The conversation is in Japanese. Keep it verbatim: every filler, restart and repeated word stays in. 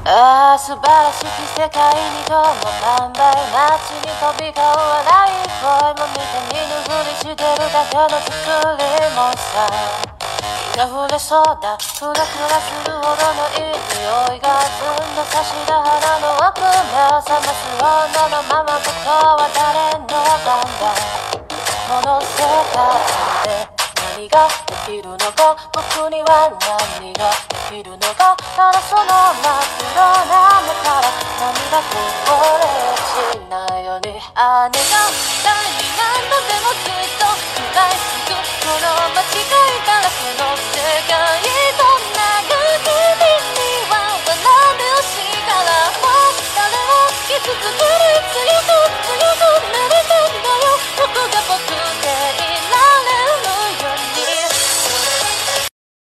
ああ素晴らしき世界にとも万倍街に飛び交う笑い声も見て見ぬふりしてるだけの作りもさ気が触れそうだクラクラするほどのいい匂いがずんと差し出腹の奥目を覚ます女のまま僕は誰の番だこの世界で何ができるのか僕には何ができるのかただその真っ黒な目から涙こぼれ落ちないようにあ願う誰に何度でもずっと食らいつくこの間違いだらけの世界